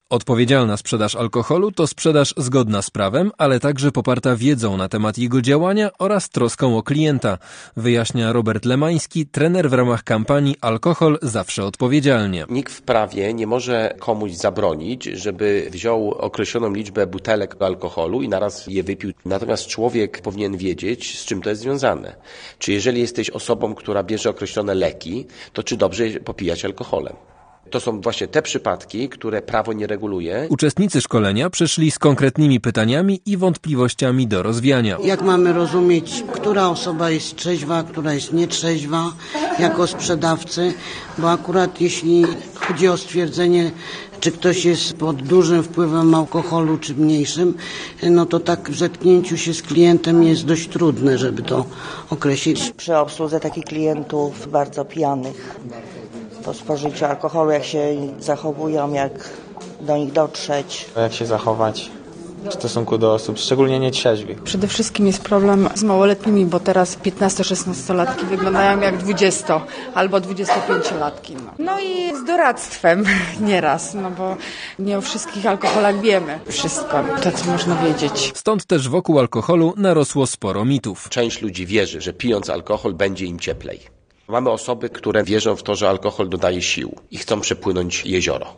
Odpowiedzialna sprzedaż alkoholu to sprzedaż zgodna z prawem, ale także poparta wiedzą na temat jego działania oraz troską o klienta, wyjaśnia Robert Lemański, trener w ramach kampanii Alkohol zawsze odpowiedzialnie. Nikt w prawie nie może komuś zabronić, żeby wziął określoną liczbę butelek alkoholu i naraz je wypił. Natomiast człowiek powinien wiedzieć, z czym to jest związane. Czy jeżeli jesteś osobą, która bierze określone leki, to czy dobrze popijać alkoholem? To są właśnie te przypadki, które prawo nie reguluje. Uczestnicy szkolenia przyszli z konkretnymi pytaniami i wątpliwościami do rozwiania. Jak mamy rozumieć, która osoba jest trzeźwa, która jest nietrzeźwa jako sprzedawcy, bo akurat jeśli chodzi o stwierdzenie, czy ktoś jest pod dużym wpływem alkoholu, czy mniejszym, no to tak w zetknięciu się z klientem jest dość trudne, żeby to określić. Przy obsłudze takich klientów bardzo pijanych, po spożyciu alkoholu, jak się zachowują, jak do nich dotrzeć. Jak się zachować w stosunku do osób, szczególnie nietrzeźwych. Przede wszystkim jest problem z małoletnimi, bo teraz 15-16-latki wyglądają jak 20 albo 25-latki. No i z doradztwem nieraz, bo nie o wszystkich alkoholach wiemy wszystko, to co można wiedzieć. Stąd też wokół alkoholu narosło sporo mitów. Część ludzi wierzy, że pijąc alkohol będzie im cieplej. Mamy osoby, które wierzą w to, że alkohol dodaje sił i chcą przepłynąć jezioro.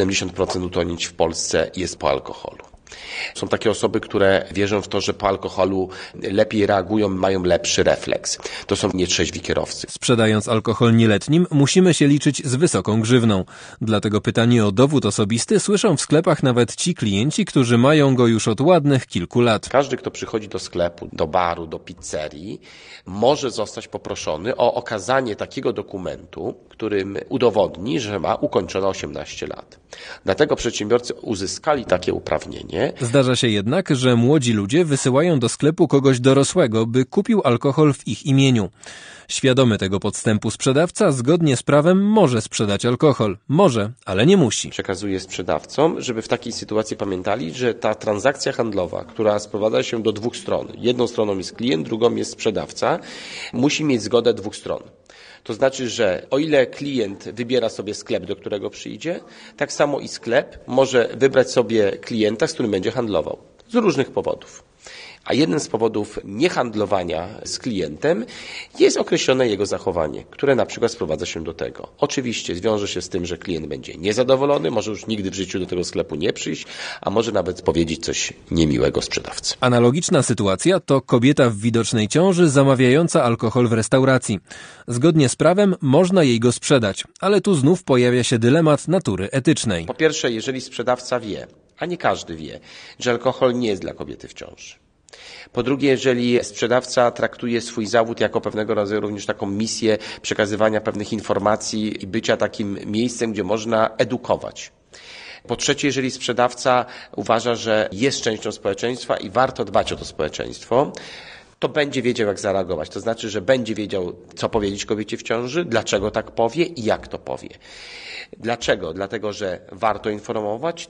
70% utonięć w Polsce jest po alkoholu. Są takie osoby, które wierzą w to, że po alkoholu lepiej reagują, mają lepszy refleks. To są nietrzeźwi kierowcy. Sprzedając alkohol nieletnim, musimy się liczyć z wysoką grzywną. Dlatego pytanie o dowód osobisty słyszą w sklepach nawet ci klienci, którzy mają go już od ładnych kilku lat. Każdy, kto przychodzi do sklepu, do baru, do pizzerii, może zostać poproszony o okazanie takiego dokumentu, którym udowodni, że ma ukończone 18 lat. Dlatego przedsiębiorcy uzyskali takie uprawnienie. Zdarza się jednak, że młodzi ludzie wysyłają do sklepu kogoś dorosłego, by kupił alkohol w ich imieniu. Świadomy tego podstępu sprzedawca zgodnie z prawem może sprzedać alkohol. Może, ale nie musi. Przekazuję sprzedawcom, żeby w takiej sytuacji pamiętali, że ta transakcja handlowa, która sprowadza się do dwóch stron, jedną stroną jest klient, drugą jest sprzedawca, musi mieć zgodę dwóch stron. To znaczy, że o ile klient wybiera sobie sklep, do którego przyjdzie, tak samo i sklep może wybrać sobie klienta, z którym będzie handlował. Z różnych powodów. A jednym z powodów niehandlowania z klientem jest określone jego zachowanie, które na przykład sprowadza się do tego. Oczywiście wiąże się z tym, że klient będzie niezadowolony, może już nigdy w życiu do tego sklepu nie przyjść, a może nawet powiedzieć coś niemiłego sprzedawcy. Analogiczna sytuacja to kobieta w widocznej ciąży zamawiająca alkohol w restauracji. Zgodnie z prawem można jej go sprzedać, ale tu znów pojawia się dylemat natury etycznej. Po pierwsze, jeżeli sprzedawca wie, a nie każdy wie, że alkohol nie jest dla kobiety w ciąży. Po drugie, jeżeli sprzedawca traktuje swój zawód jako pewnego rodzaju również taką misję przekazywania pewnych informacji i bycia takim miejscem, gdzie można edukować. Po trzecie, jeżeli sprzedawca uważa, że jest częścią społeczeństwa i warto dbać o to społeczeństwo, to będzie wiedział, jak zareagować. To znaczy, że będzie wiedział, co powiedzieć kobiecie w ciąży, dlaczego tak powie i jak to powie. Dlaczego? Dlatego, że warto informować,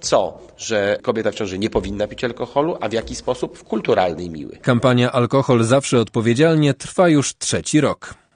że kobieta w ciąży nie powinna pić alkoholu, a w jaki sposób? W kulturalny i miły. Kampania Alkohol zawsze odpowiedzialnie trwa już 3. rok.